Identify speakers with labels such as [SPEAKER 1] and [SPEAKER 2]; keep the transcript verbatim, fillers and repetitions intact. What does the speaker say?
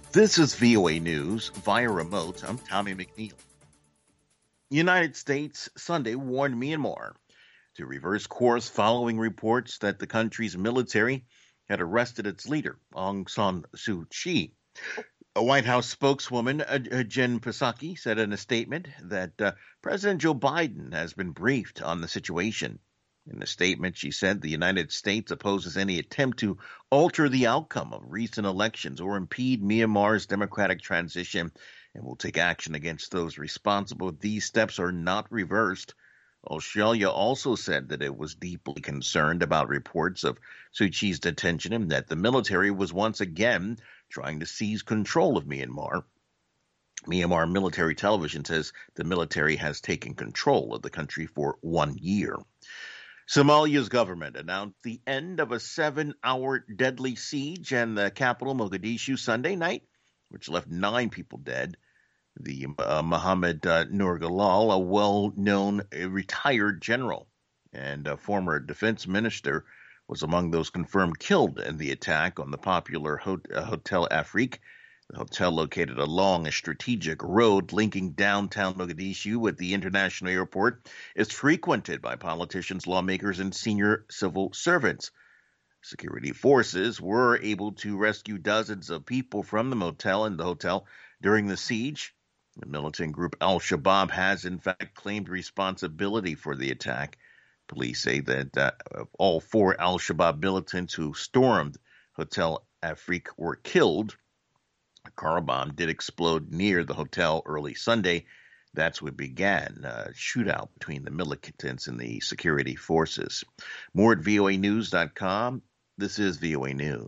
[SPEAKER 1] This is V O A News via remote. I'm Tommy McNeil. United States Sunday warned Myanmar to reverse course following reports that the country's military had arrested its leader, Aung San Suu Kyi. A White House spokeswoman, uh, Jen Psaki, said in a statement that uh, President Joe Biden has been briefed on the situation. In the statement, she said the United States opposes any attempt to alter the outcome of recent elections or impede Myanmar's democratic transition and will take action against those responsible if these steps are not reversed. Australia also said that it was deeply concerned about reports of Suu Kyi's detention and that the military was once again trying to seize control of Myanmar. Myanmar military television says the military has taken control of the country for one year. Somalia's government announced the end of a seven-hour deadly siege in the capital, Mogadishu, Sunday night, which left nine people dead. The uh, Mohammed uh, Nurgalal, a well-known uh, retired general and a former defense minister, was among those confirmed killed in the attack on the popular Hot- uh, Hotel Afrique. The hotel, located along a strategic road linking downtown Mogadishu with the international airport, is frequented by politicians, lawmakers, and senior civil servants. Security forces were able to rescue dozens of people from the motel and the hotel during the siege. The militant group Al-Shabaab has, in fact, claimed responsibility for the attack. Police say that uh, all four Al-Shabaab militants who stormed Hotel Afrique were killed. A car bomb did explode near the hotel early Sunday. That's what began a shootout between the militants and the security forces. More at V O A news dot com. This is V O A News.